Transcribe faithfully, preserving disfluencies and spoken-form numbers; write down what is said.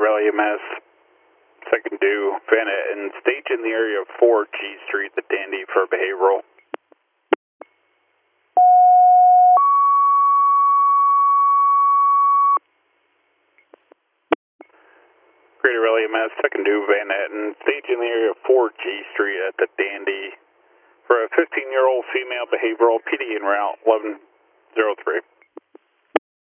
Rail E M S, second due, Van Etten, stage in the area of four G Street, the Dandy for behavioral. Greater Rail E M S, second due, Van Etten, stage in the area of four G Street at the Dandy for a fifteen-year-old female behavioral, P D en route eleven oh three.